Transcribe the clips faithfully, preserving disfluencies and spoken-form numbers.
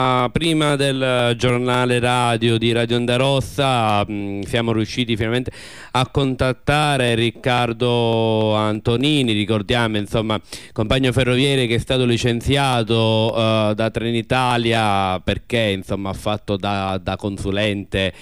Prima del giornale radio di Radio Onda Rossa mh, siamo riusciti finalmente a contattare Riccardo Antonini. Ricordiamo, insomma, compagno ferroviere che è stato licenziato uh, da Trenitalia perché, insomma, ha fatto da, da consulente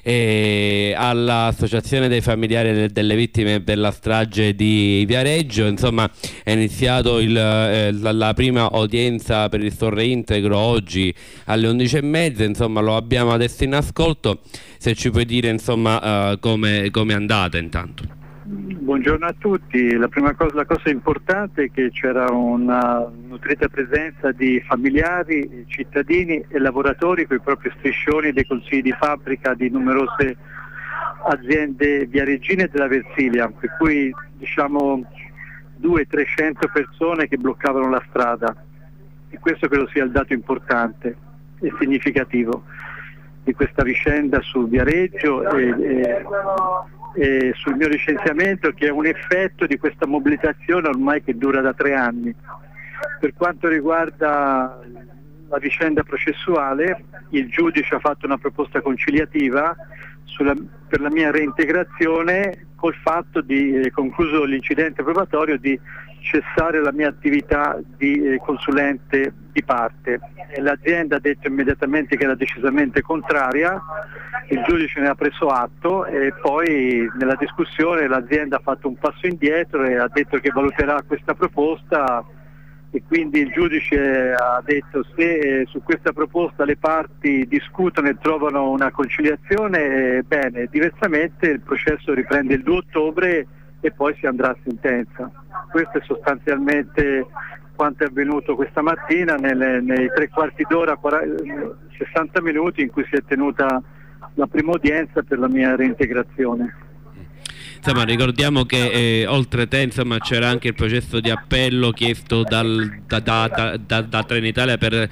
e all'associazione dei familiari de delle vittime della strage di Viareggio. Insomma, è iniziato il, eh, la, la prima udienza per il suo reintegro oggi alle undici e mezza. Insomma, lo abbiamo adesso in ascolto. Se ci puoi dire, insomma, uh, come come è andata intanto. Buongiorno a tutti. La prima cosa, la cosa importante è che c'era una nutrita presenza di familiari, cittadini e lavoratori con i propri striscioni dei consigli di fabbrica di numerose aziende viareggine della Versilia, per cui diciamo duecento trecento persone che bloccavano la strada, e questo credo sia il dato importante e significativo di questa vicenda su Viareggio e, e, e sul mio licenziamento, che è un effetto di questa mobilitazione ormai che dura da tre anni. Per quanto riguarda la vicenda processuale, il giudice ha fatto una proposta conciliativa sulla, per la mia reintegrazione, col fatto di, eh, concluso l'incidente probatorio, di cessare la mia attività di eh, consulente di parte. L'azienda ha detto immediatamente che era decisamente contraria, il giudice ne ha preso atto e poi nella discussione l'azienda ha fatto un passo indietro e ha detto che valuterà questa proposta, e quindi il giudice ha detto se eh, su questa proposta le parti discutono e trovano una conciliazione, eh, bene, diversamente il processo riprende il due ottobre e poi si andrà a sentenza. Questo è sostanzialmente quanto è avvenuto questa mattina nelle, nei tre quarti d'ora, sessanta minuti in cui si è tenuta la prima udienza per la mia reintegrazione. Insomma, ricordiamo che eh, oltre te, insomma, c'era anche il processo di appello chiesto dal, da, da, da, da, da Trenitalia per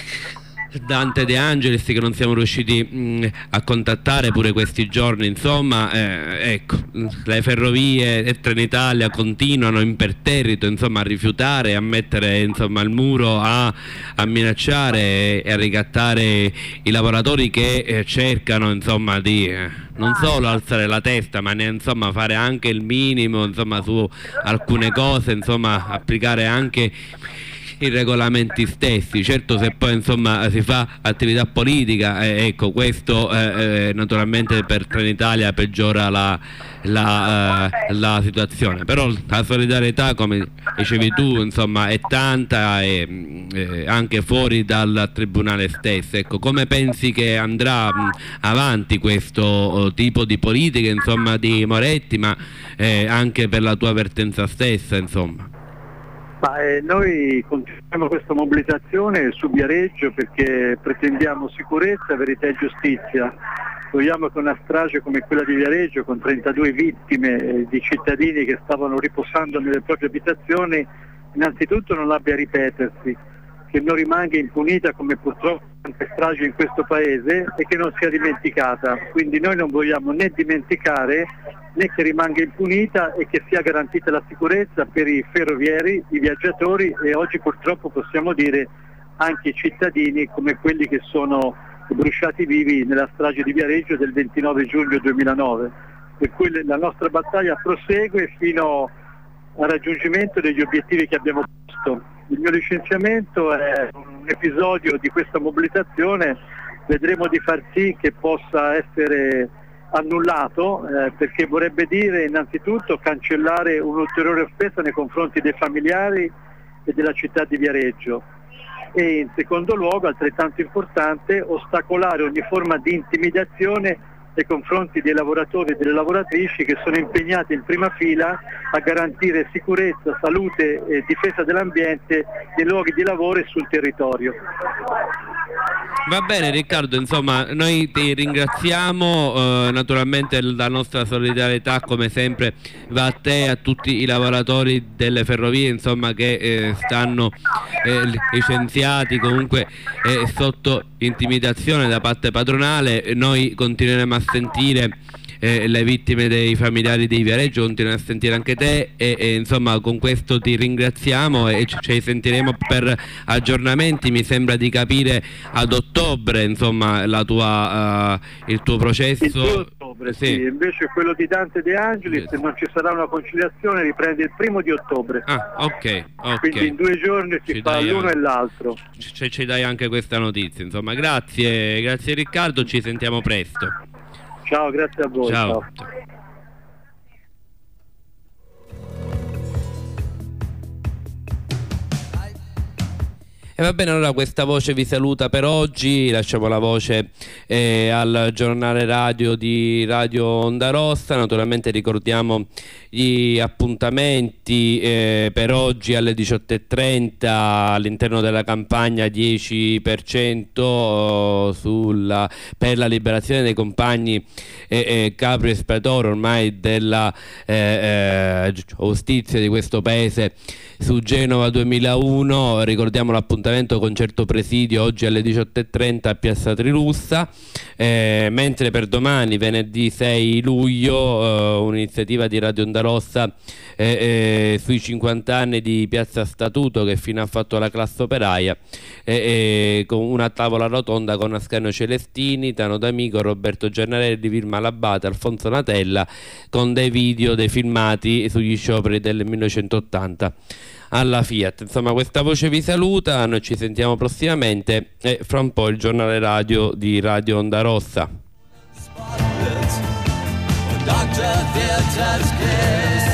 Dante De Angelis, che non siamo riusciti mh, a contattare pure questi giorni. Insomma, eh, ecco, le ferrovie e Trenitalia continuano imperterrito, insomma, a rifiutare, a mettere, insomma, il muro, a, a minacciare e a ricattare i lavoratori che eh, cercano, insomma, di eh, non solo alzare la testa, ma ne, insomma, fare anche il minimo, insomma, su alcune cose, insomma, applicare anche i regolamenti stessi. Certo, se poi, insomma, si fa attività politica, eh, ecco, questo eh, eh, naturalmente per Trenitalia peggiora la, la, eh, la situazione, però la solidarietà, come dicevi tu, insomma, è tanta e eh, anche fuori dal tribunale stesso. Ecco, come pensi che andrà mh, avanti questo oh, tipo di politica, insomma, di Moretti, ma eh, anche per la tua vertenza stessa, insomma? Ma, eh, noi continuiamo questa mobilitazione su Viareggio perché pretendiamo sicurezza, verità e giustizia. Vogliamo che una strage come quella di Viareggio, con trentadue vittime eh, di cittadini che stavano riposando nelle proprie abitazioni, innanzitutto non abbia a ripetersi, che non rimanga impunita come purtroppo tante stragi in questo paese, e che non sia dimenticata. Quindi noi non vogliamo né dimenticare né che rimanga impunita, e che sia garantita la sicurezza per i ferrovieri, i viaggiatori e oggi purtroppo possiamo dire anche i cittadini, come quelli che sono bruciati vivi nella strage di Viareggio del ventinove giugno duemilanove. Per cui la nostra battaglia prosegue fino al raggiungimento degli obiettivi che abbiamo posto. Il mio licenziamento è un episodio di questa mobilitazione, vedremo di far sì che possa essere annullato, eh, perché vorrebbe dire innanzitutto cancellare un'ulteriore offesa nei confronti dei familiari e della città di Viareggio, e in secondo luogo, altrettanto importante, ostacolare ogni forma di intimidazione nei confronti dei lavoratori e delle lavoratrici che sono impegnati in prima fila a garantire sicurezza, salute e difesa dell'ambiente nei luoghi di lavoro e sul territorio. Va bene, Riccardo, insomma, noi ti ringraziamo, eh, naturalmente la nostra solidarietà come sempre va a te e a tutti i lavoratori delle ferrovie, insomma, che eh, stanno eh, licenziati, comunque eh, sotto intimidazione da parte padronale. Noi continueremo a sentire eh, le vittime dei familiari di Viareggio, continuano a sentire anche te e, e insomma con questo ti ringraziamo e ci, ci sentiremo per aggiornamenti. Mi sembra di capire ad ottobre insomma la tua, uh, il tuo processo. Il due ottobre, sì. Sì. Invece quello di Dante De Angelis, se non ci sarà una conciliazione, riprende il primo di ottobre. Ah, ok, ok. Quindi in due giorni si ci fa l'uno anche, e l'altro. Ci, ci dai anche questa notizia, insomma. Grazie, grazie Riccardo, ci sentiamo presto. Ciao, grazie a voi. Ciao. Ciao. E va bene, allora questa voce vi saluta per oggi, lasciamo la voce eh, al giornale radio di Radio Onda Rossa. Naturalmente ricordiamo gli appuntamenti eh, per oggi alle diciotto e trenta all'interno della campagna dieci per cento sulla, per la liberazione dei compagni eh, eh, Caprio e Espiatorio ormai della eh, eh, giustizia di questo paese su Genova duemilauno. Ricordiamo l'appuntamento concerto presidio oggi alle diciotto e trenta a Piazza Trilussa, eh, mentre per domani venerdì sei luglio eh, un'iniziativa di Radio Onda Rossa eh, eh, sui cinquanta anni di Piazza Statuto che fino ha fatto la classe operaia, eh, eh, con una tavola rotonda con Ascanio Celestini, Tano D'Amico, Roberto Gennarelli, Vilma Labate, Alfonso Natella, con dei video, dei filmati sugli scioperi del millenovecentottanta alla Fiat. Insomma, questa voce vi saluta, noi ci sentiamo prossimamente e fra un po' il giornale radio di Radio Onda Rossa.